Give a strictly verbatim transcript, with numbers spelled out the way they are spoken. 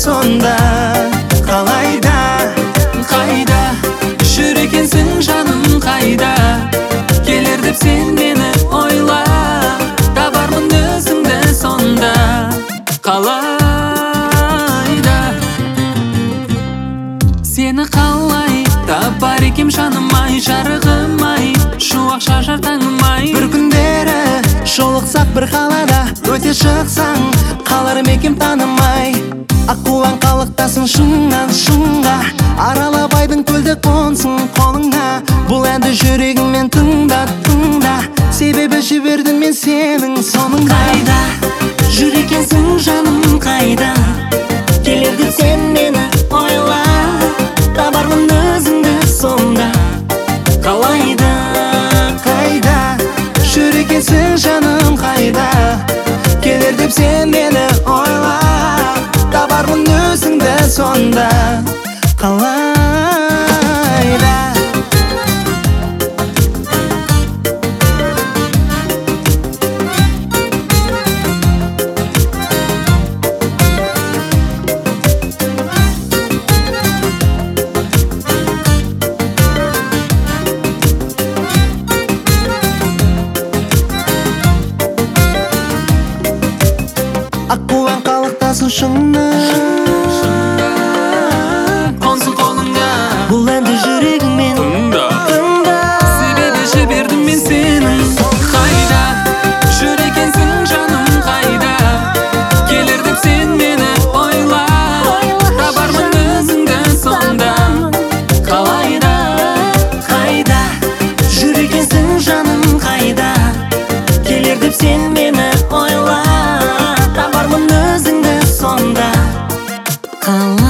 сонда. Қалайда, Қайда жүр екенсің жаным, қайда келер деп сен мені ойла, табармын өзіңді сонда. Қалайда сені қалай табар екем жаным-ай, жарығым-ай, шуақ шашар таңым-ай. бір күндері жолықсақ бір қалада, өте шықсаң қалар мекем танымай. Аққуан қалықтасын шыңнан шыңға, аралабайдың көлді қонсын қолыңа. Бұл әнді жүрегіңмен тыңда, тыңда, себебі жібердім мен сенің соңыңда. Қайда жүр екенсің жаным, қайда келер деп сен мені ойла, табармын өзіңді сонда. Қалайда, Қайда жүр екенсің жаным, қайда келер деп сен мені ойла, табармын өзіңді сонда. Қалайда Аққуан қалықтасын шыңнан, қонсын қолыңа. бұл әнді жүрегіңмен Тыңда, тыңда, себебі жібердім мен сенің. Қайда жүр екенсің жаным, қайда келер деп сен мені ойла, табармын өзіңді сонда. Қалайда, Қайда жүр екенсің жаным, қайда келер деп сен мені ойла, табармын өзіңді сонда. Қалайда